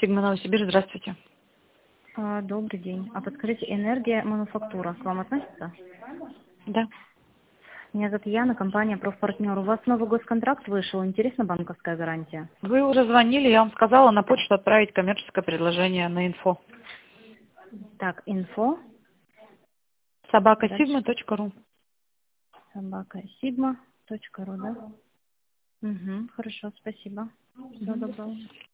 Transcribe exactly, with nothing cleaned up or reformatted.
Сигма Новосибирск, здравствуйте. А, Добрый день. А подскажите, энергия мануфактура к вам относится? Да. Меня зовут Яна, компания «Профпартнер». У вас новый госконтракт вышел, интересна банковская гарантия? Вы уже звонили, я вам сказала на почту отправить коммерческое предложение на инфо. Так, инфо. собака Дальше. сигма точка ру. Собака сигма точка ру, да? Угу, хорошо, спасибо. Всего доброго.